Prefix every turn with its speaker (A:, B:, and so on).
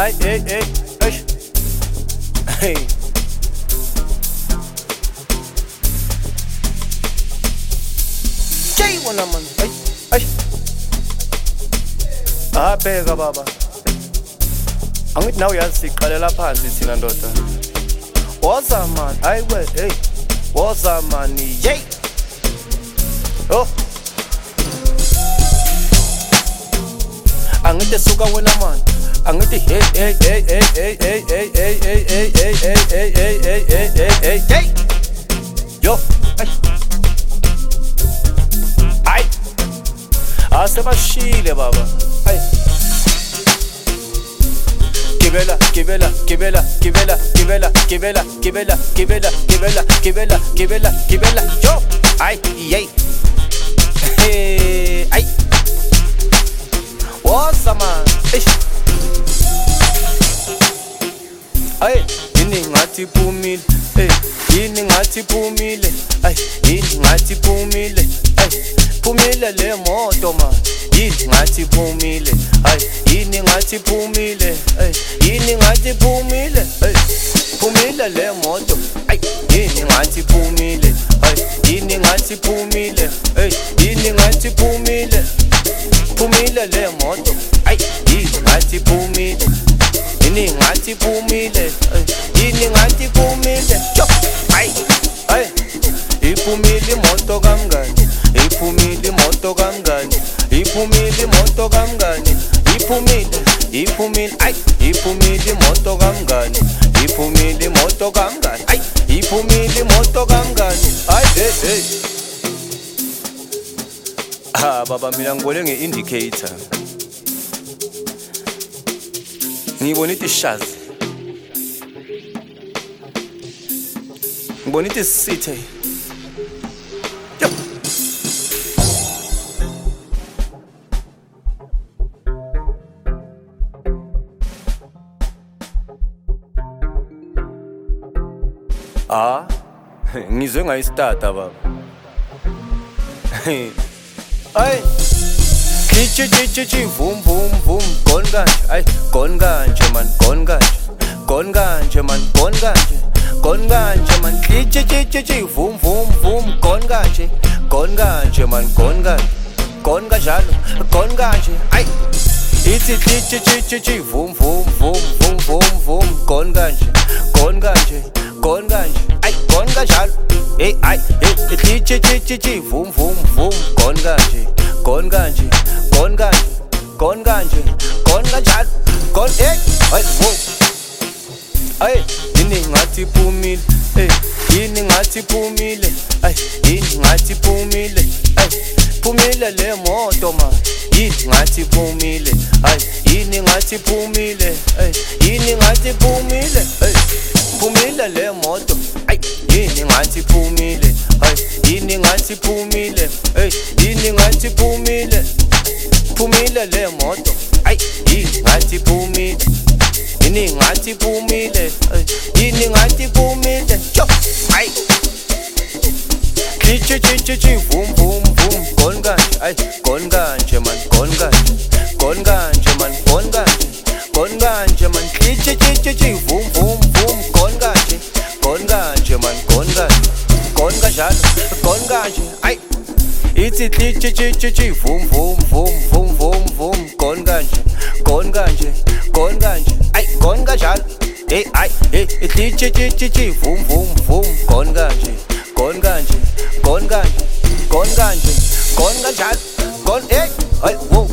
A: Ay, ay, ay, ay. Hey. Jay wona man. Ay, ay. Abheka baba. Angithi nawe uyazi siqalela phansi thina ndoda. Woza man, ayiwe, hey. Woza man, yay. Oh. Angithi suka wena man. Angithi hey hey hey hey hey hey hey hey hey hey hey hey hey hey hey hey hey. Yo. Ay. Asebashile baba. Ay. Kibela, kibela, kibela, kibela, kibela, kibela, kibela, kibela, kibela, kibela, kibela, kibela. Yo. Ay, yay. Hey, ay. What's up man? Ay, yini ngathi phumile. Hey, yini ngathi phumile. Ay, yini ngathi phumile. Ay, phumile le moto man. Yini ngathi phumile. Ay, yini ngathi phumile. Ay, yini ngathi phumile. Ay, phumile le moto. Ay, yini ngathi phumile. Ay, yini ngathi phumile. Ay, yini ngathi phumile. Phumile le moto. Ay, yini ngathi phumile. Yini ngathi phumile. Yini ngathi phumile. Ay, ay. Iphumile imoto kamngani. Iphumile imoto kamngani. Iphumile imoto kamngani. Iphumile, iphumile. Ay, iphumile imoto kamngani. Iphumile imoto kamngani. Ay, iphumile imoto kamngani. Ay, hey, hey. Ah, baba mina ngibone nge-indicator. Ngibona ithi shazi. Ngibona ithi sithe. Yo. Ah, ngizwe ngayistata baba. Ay. Chi vum vum vum gone kanje. Ay, gone kanje man, gone kanje. Gone kanje man, gone kanje. Gone kanje man. Chi vum vum vum gone kanje. Gone kanje man, gone kanje. Gone kanjalo, gone kanje. Ay. Ithi chi vum vum vum vum vum vum gone kanje. Gone kanje, gone kanje. Ay, gone kanjalo. Hey, ay, hey, chi vum vum vum gone kanje. Gone kanje, gone kanje, gone kanje, gone kanjalo, gone hey, ay, whoa. Ay, yini ngathi phumile, hey, yini ngathi phumile, ay, yini ngathi phumile, ay, phumile le moto man, yini ngathi phumile, ay, yini ngathi phumile, ay, yini ngathi phumile, ay, phumile le moto, ay, yini ngathi phumile, ay, yini ngathi phumile, ay, yini ngathi phumile, phumile le moto, ay, yini ngathi phumile, yini ngathi phumile, ay, yini ngathi phumile, yo, ay, chi vum vum vum gone kanje, ay, gone kanje man, gone kanje, gone kanje man, gone kanje, gone kanje man, chi vum vum vum gone kanje, gone kanje man, gone kanje, gone kanjalo, gone kanje, ay. Ithi chi vum vum vum vum vum vum gone kanje, gone kanje, gone kanje. Ay, gone kanjalo. Hey, ay, hey, chi vum vum vum gone kanje, gone kanje, gone kanje, gone kanje, gone kanjalo, gone hey, ay, whoa.